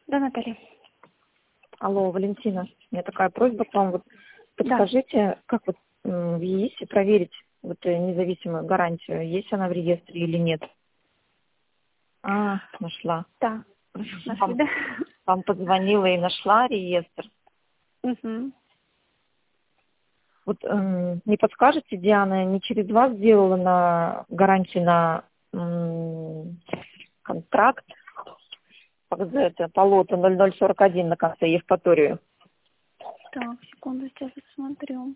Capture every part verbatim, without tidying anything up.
Да, Наталья. Алло, Валентина, у меня такая просьба к вам. Вот подскажите, да. как вот в ЕИСе проверить вот независимую гарантию, есть она в реестре или нет? А, нашла. Да, нашли, вам, да? Вам позвонила и нашла реестр. Угу. Вот э, не подскажете, Диана, не через вас сделала на гарантию на э, контракт? Это по лоту ноль ноль сорок один на конце Евпаторию. Так, секунду, сейчас посмотрю.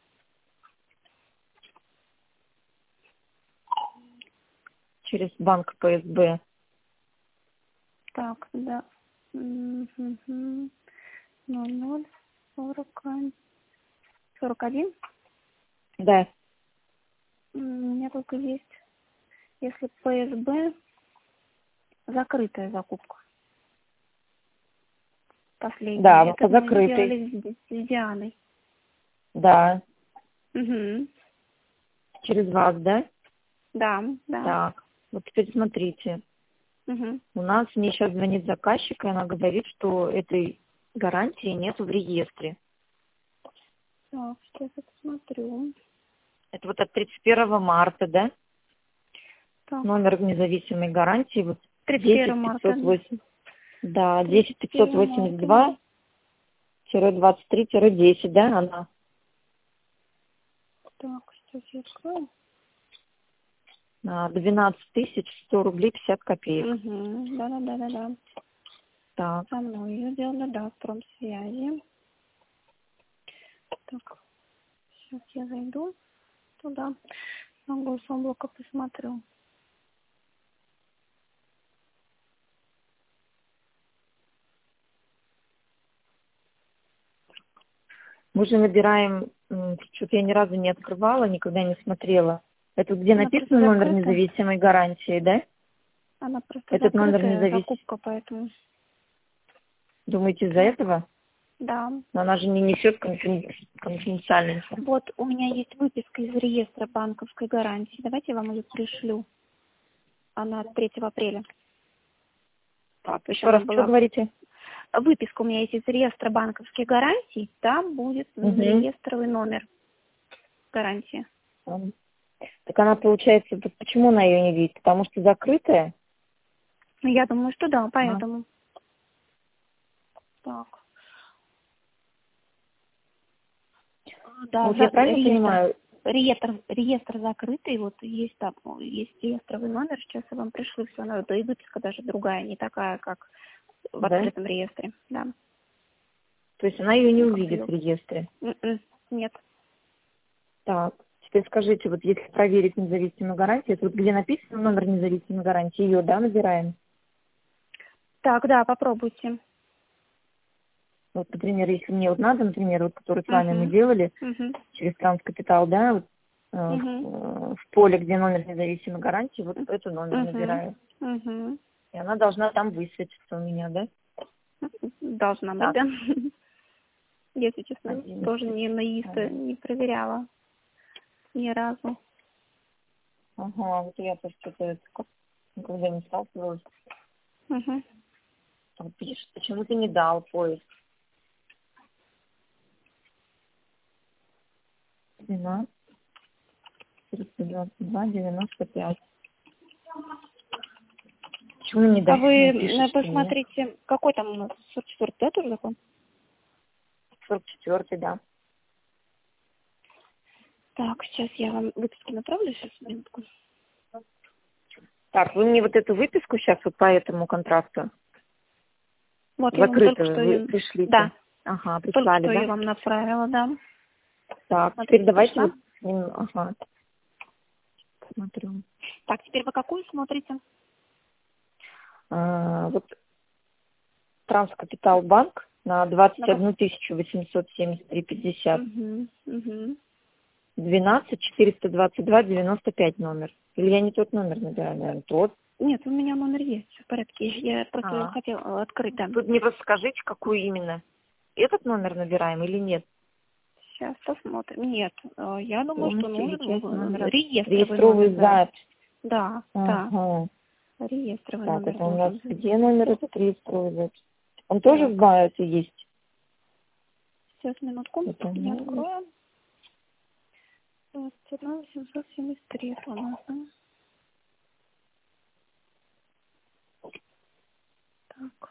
Через банк ПСБ. Так, да. Угу. ноль ноль сорок один. Да. У меня только есть, если ПСБ, закрытая закупка. Последняя. Да, Это по мы закрытой. делали с, с Дианой. Да. Угу. Через вас, да? Да, да. Так, вот теперь смотрите. Угу. У нас мне сейчас звонит заказчик, и она говорит, что этой гарантии нету в реестре. Так, сейчас я посмотрю. Это вот от тридцать первого марта, да? Так. Номер независимой гарантии. Вот тридцать первого марта. Да, десять пятьсот восемьдесят два двадцать три десять, да, она? Так, сейчас я открою. двенадцать тысяч сто рублей пятьдесят копеек. Угу. Да, да, да, да, да. Так. Со мной ее делали, да, в промсвязи. Так, сейчас я зайду туда, на гособлако посмотрю. Мы же набираем, что-то я ни разу не открывала, никогда не смотрела. Это где Она написано номер закрыта. независимой гарантии, да? Она просто Этот номер закрытая независим. закупка, поэтому... Думаете, из-за этого? Да. Но она же не несет конфиденциальную информацию. Вот у меня есть выписка из реестра банковской гарантии. Давайте я вам ее пришлю. Она от третьего апреля. Так, еще раз, была... что говорите? Выписка у меня есть из реестра банковских гарантий. Там будет Угу. реестровый номер гарантии. Так она, получается, почему она ее не видит? Потому что закрытая? Ну, я думаю, что да, поэтому. А. Так. Да, Вот за... я правильно реестр, понимаю? Реестр, реестр закрытый, вот есть там, есть реестровый номер, сейчас я вам пришлю все, но и выписка даже другая, не такая, как в Да? открытом реестре, да. То есть она ее не Ну, увидит ее... в реестре? Mm-mm. Нет. Так, теперь скажите, вот если проверить независимую гарантию, это вот где написано номер независимой гарантии, ее, да, набираем? Так, да, попробуйте. Вот, например, если мне вот надо, например, вот, который с вами Uh-huh. мы делали, Uh-huh. через Транскапитал, да, вот, э, Uh-huh. в, в поле, где номер независимой гарантии, вот Uh-huh. эту номер набираю. Uh-huh. И она должна там высветиться у меня, да? Должна быть, Так. да. Если честно, Один, тоже не на ИИС один. не проверяла ни разу. Ага, вот я тоже что-то никогда не сталкивалась. Угу. Там пишет, почему ты не дал поиск? двенадцать, триста двадцать два, девяносто пять. Почему не А дал? вы Пишет, посмотрите, какой там у нас сорок четвёртый, да, тоже закон? сорок четвёртый, да. Так, сейчас я вам выписки направлю, сейчас, минутку. Так, вы мне вот эту выписку сейчас вот по этому контракту Вот я вам только закрытую что вы ее... пришлите? Да, Ага, только прислали, что да? я вам направила, да. Так, Смотрите, теперь давайте пришла. вот с ним, ага, смотрю. Так, теперь вы какую смотрите? А, вот Транскапитал банк на двадцать одну тысячу восемьсот семьдесят три пятьдесят. Угу, угу. двенадцать четыреста двадцать два девяносто пять номер. Или я не тот номер набираю, наверное, тот. Нет, у меня номер есть, все в порядке. Я просто А. хотела открыть, да. Тут мне просто скажите, какую именно. Этот номер набираем или нет? Сейчас посмотрим. Нет, э, я думаю, что Полностью или нужен часть номера? реестровый Реестровый номер, да. запись. Да, да. Ага. Реестровый Так, номер это у нас должен быть. где номер этот реестровый запись? Он тоже Так. знает и есть. Сейчас, минутку, Это я не- открою. двадцать одна восемьсот семьдесят три у нас, да? Так.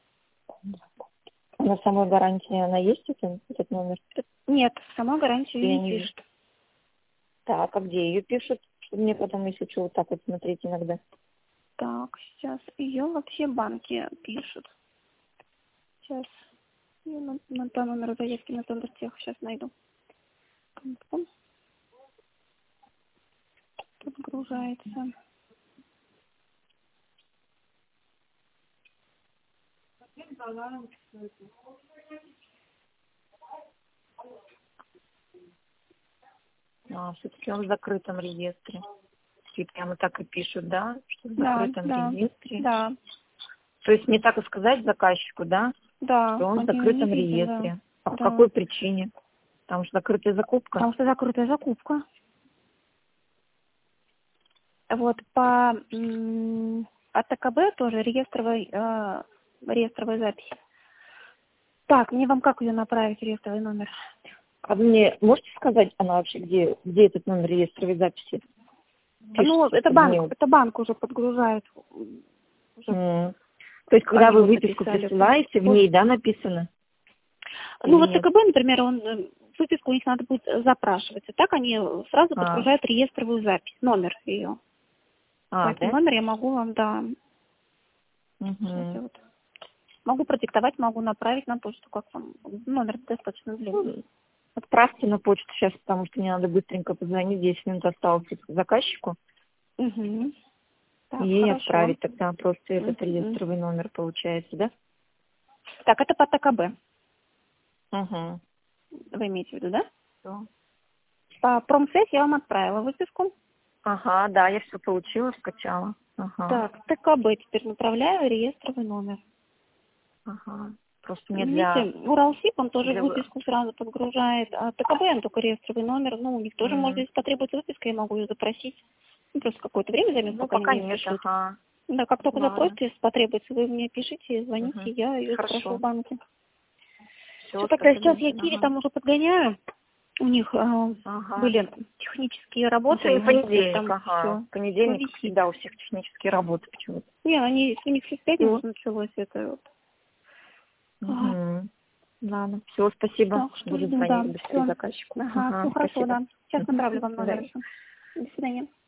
На самой гарантии она есть, этот, этот номер? Э, Нет, сама гарантию Я не не пишет. Так, а где ее пишут? Чтобы мне потом, если что, вот так вот смотреть иногда. Так, сейчас ее вообще банки пишут. Сейчас. Я на, на по номеру заявки на Тондертех сейчас найду. Пум-пум. Подгружается. А, все-таки он в закрытом реестре. И прямо так и пишут, да? Что в Да, закрытом да, реестре. да, То есть не так и сказать заказчику, да? да. Что он в Они закрытом не видят, да. реестре. А по Да. какой причине? Потому что закрытая закупка? Потому что закрытая закупка. Вот по м, от ТКБ тоже реестровой, э, реестровой записи. Так, мне вам как ее направить, реестровый номер? А вы мне можете сказать, она вообще, где, где этот номер реестровой записи? Ну, Пишите, это чтобы банк, мне- это банк уже подгружает. Уже М. То есть, когда они вы вот выписку написали. присылаете, в ней, да, написано? Ну, Или вот нет? ТКБ, например, он, э, выписку у них надо будет э, запрашивать. А так они сразу А, подгружают реестровую запись, номер ее. а Поэтому да? номер я могу вам, да, сейчас я Угу. вот могу продиктовать, могу направить на почту, как вам. Номер достаточно длинный. Отправьте на почту сейчас, потому что мне надо быстренько позвонить, десять минут осталось к заказчику, Угу. Так, и ей хорошо. отправить тогда просто этот Мгм. реестровый номер, получается, да? Так, это по ТКБ, Угу. вы имеете в виду, да? По промсвязь я вам отправила выписку. Ага, да, я все получила, скачала. Ага, Так, ТКБ теперь направляю реестровый номер. ага. Просто мне для... Видите, Уралсиб, он тоже для... вы- выписку сразу подгружает, а ТКБ, он только реестровый номер, ну, у них тоже, может, М. если потребуется выписка, я могу ее запросить. Ну, просто какое-то время займет, Ну, пока они пока мне нет, пришлют. ага. Да, как только Ладно. запросите, если потребуется, вы мне пишите, звоните, Угу. я ее спрошу Хорошо. в банке. Все, Все, тогда спасибо. сейчас я Кири Ага. там уже подгоняю. У них э, Ага. были технические Ну, работы, сегодня у них понедельник, там ага. все Понедельник, как висит. всегда, у всех технические работы почему-то. Не, они, у них с пятницы Все. началось это вот. Ага. Угу. Ладно. Все, спасибо. Так что Буду ждем, да, звонить быстрее все. заказчику. Ага, Ага, все хорошо, спасибо. да. Сейчас Угу. направлю До вам номер свидания. еще. До свидания.